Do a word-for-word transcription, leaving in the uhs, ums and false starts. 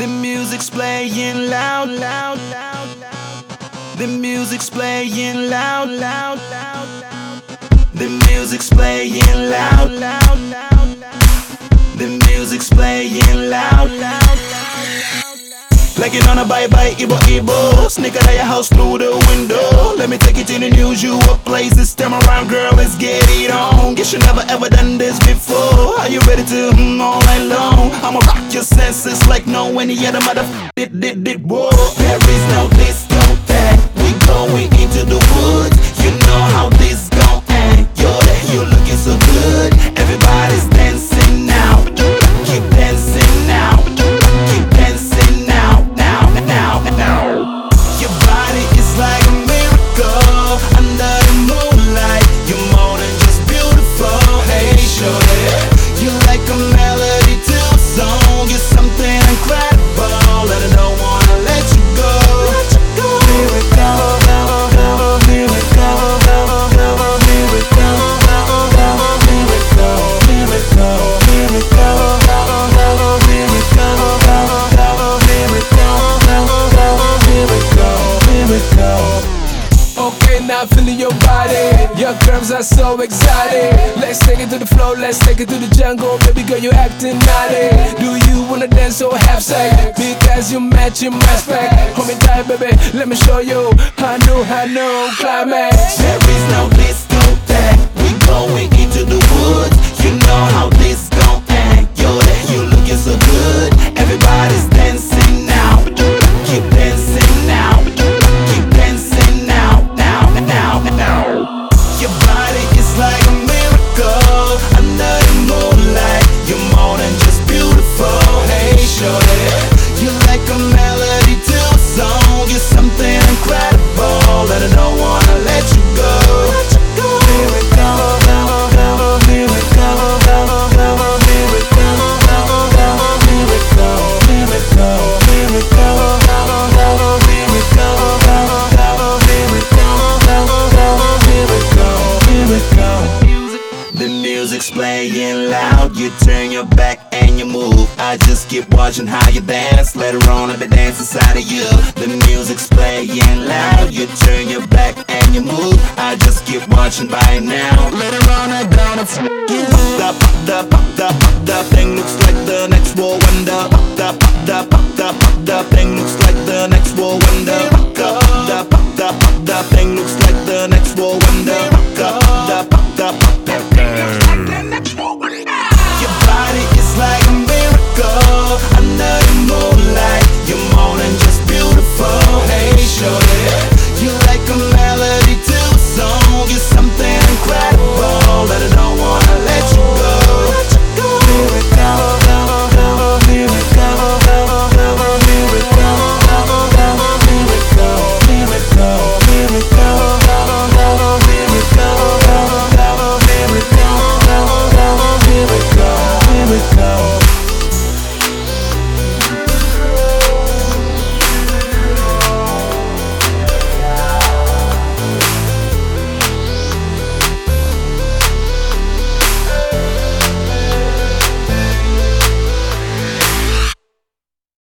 The music's playing loud, loud, loud, loud. The music's playing loud, loud, loud, loud. The music's playing loud, loud, loud, loud. The music's playing loud, loud, loud. Like it on a bye-bye, Ibo Ibo. Sneak out of your house through the window. Let me take you to the usual place. This time around, girl, let's get it on. Guess you never ever done this before. Are you ready to mm, all night long? I'ma rock your senses like no any other motherfucker did, did, did, whoa. There is no discotheque. We going into the woods. You know how this gon' end. You're there, you're looking so good. Everybody's dancing now. Keep dancing now. Keep dancing now. Now, now, now. Your body is like a miracle under the moonlight. You're more than just beautiful. Hey, shorty, you're like a melody to a song. You're something incredible, and I don't wanna let you go. Let you go. Miracle, miracle, miracle, miracle, miracle, miracle, Okay, now feeling your body. Your curves are so exotic. Let's take it to the floor, let's take it to the jungle. Baby girl, you acting naughty. Do you wanna dance or have sex? Because you matching my spec. Hold me tight, baby, let me show you. I know, I know, climax. there is no discotheque. We going into the woods. You know how this gon' end. You're there, you looking so good. Everybody's dancing now. Keep dancing now. Keep dancing now. Now, now, now. Your body is like a miracle under the moonlight. You're more than just beautiful. Hey, shorty, you're like a melody to a song. You're something incredible, and I don't wanna let you go. Let you go. Miracle, miracle, miracle, miracle, miracle, miracle, miracle, miracle, the music's playing loud. You turn your back and you move. I just keep watching how you dance. Later on I'll be dancing inside of you. The music's playing loud. You turn your back and you move. I just keep watching by now. Later on I'm gonna f you. Pop the pop the pop the thing looks like the next world wonder. Pop the pop the pop the pop the thing looks like the next world wonder. Pop the pop the pop the thing looks